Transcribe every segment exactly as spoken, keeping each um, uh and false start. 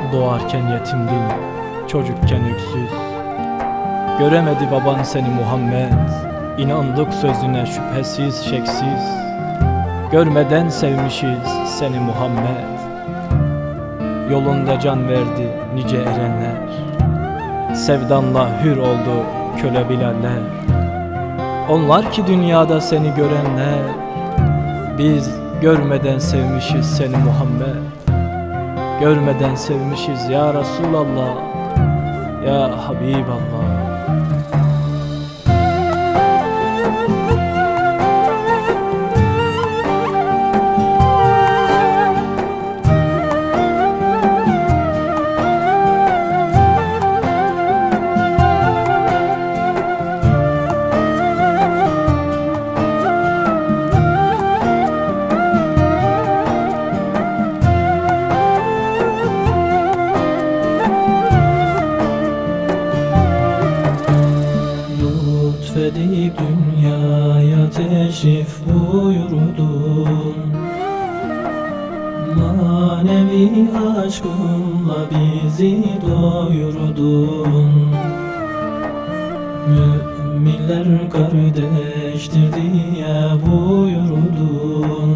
Doğarken yetimdin, çocukken öksüz. Göremedi baban seni Muhammed, İnandık sözüne şüphesiz şeksiz. Görmeden sevmişiz seni Muhammed, yolunda can verdi nice erenler. Sevdanla hür oldu köle Bilaller. Onlar ki dünyada seni görenler, biz görmeden sevmişiz seni Muhammed. Görmeden sevmişiz ya Resulallah, ya Habiballah. Lütfedip dünyaya teşrif buyurdun, manevi aşkınla bizi doyurdun. Müminler kardeştir diye buyurdun,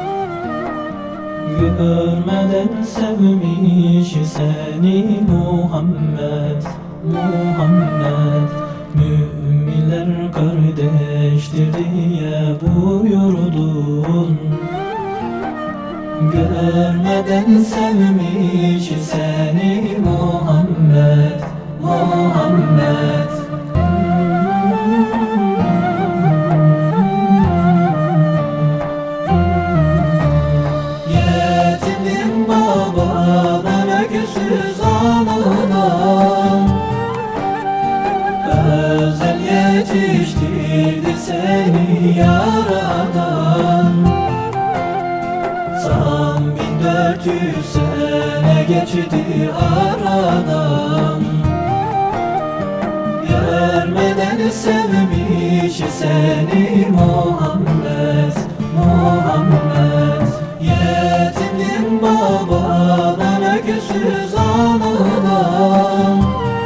görmeden sevmiş seni Muhammed, Muhammed. Müminler kardeştir diye buyurdun, görmeden sevmiş seni Muhammed, Muhammed. Yetimdim babadan, öksüz anadan, özel yetiştirdi seni yaradan. Tam bin dört yüz sene geçti aradan, görmeden sevmiş seni Muhammed, Muhammed. Yetimdim babadan, öksüz anadan,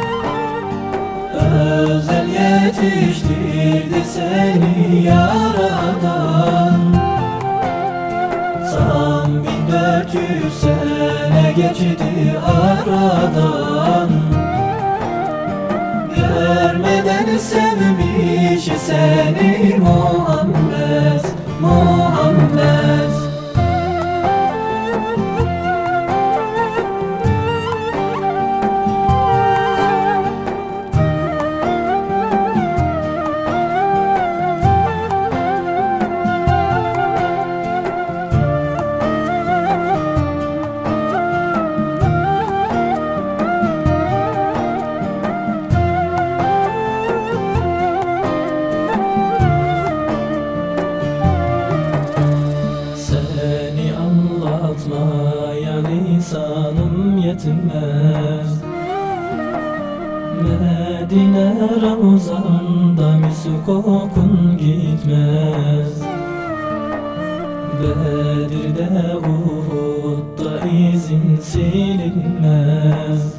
özel yetiştirdi seni yaradan. Tam bin dört yüz sene geçti aradan, görmeden sevmiş seni Muhammed, Muhammed. Anlatmaya lisanım yetmez, Medine Ravzan'da mis kokun gitmez. Bedir'de Uhud'da izin silinmez,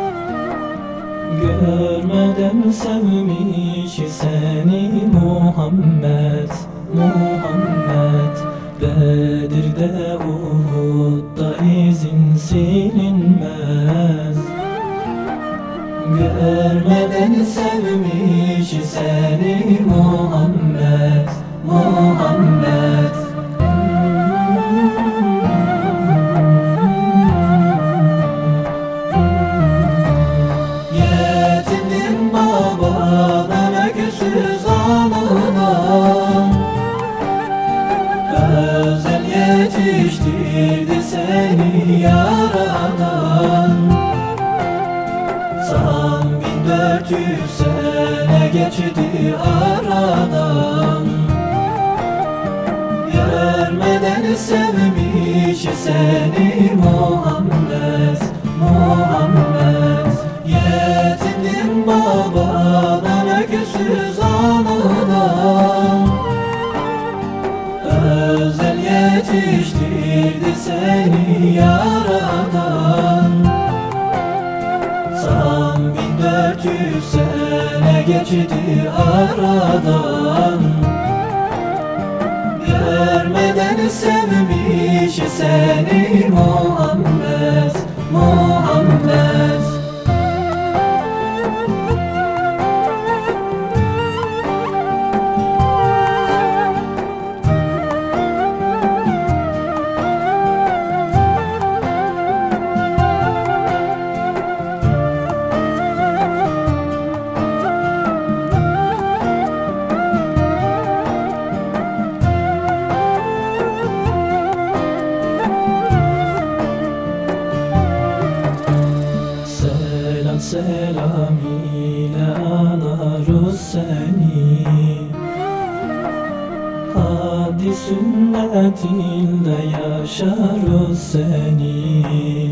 görmeden sevmiş seni Muhammed, Muhammed. Bedir'de Uhud'da izin silinmez, görmeden sevmiş seni Muhammed, Muhammed. Yetimdim babadan, öksüz anadan, özel yetiştirdi seni yaradan. Tam bin dört yüz sene geçti aradan, görmeden sevmiş seni Muhammed, Muhammed. Yetimdim babadan, öksüz anadan, özel yetiştirdi seni yaradan. geçti aradan. Görmeden sevmiş seni Muhammed, Muhammed. Selam selam ile anarız seni, hadi sünnetinle yaşarız seni.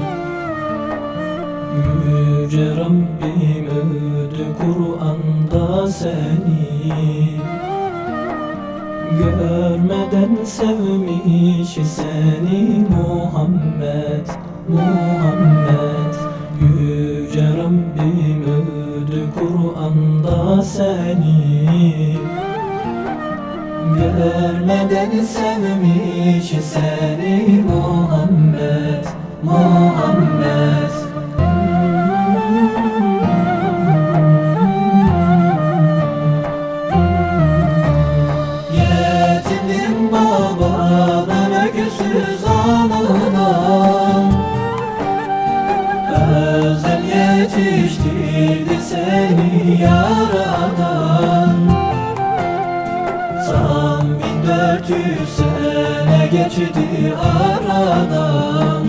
Yüce Rabbim övdü Kur'an'da seni, görmeden sevmiş seni Muhammed, Muhammed. Yüce Rabbim övdü Kur'an'da seni, görmeden sevmiş seni Muhammed, Muhammed. Yetimdim babadan, öksüz anadan, özel yetiştirdi seni yaradan. Tam bin dört yüz sene geçti aradan.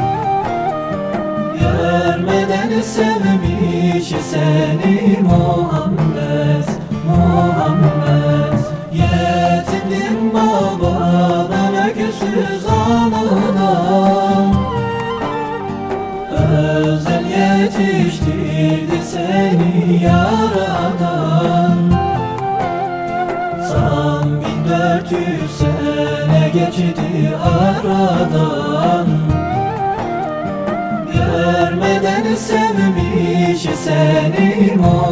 Görmeden sevmiş seni Muhammed, Muhammed. Yetimdim babadan, öksüz anadan, özel yetiştirdi seni yaradan. Tam bin dört yüz sene geçti aradan. Görmeden sevmiş seni Muhammed.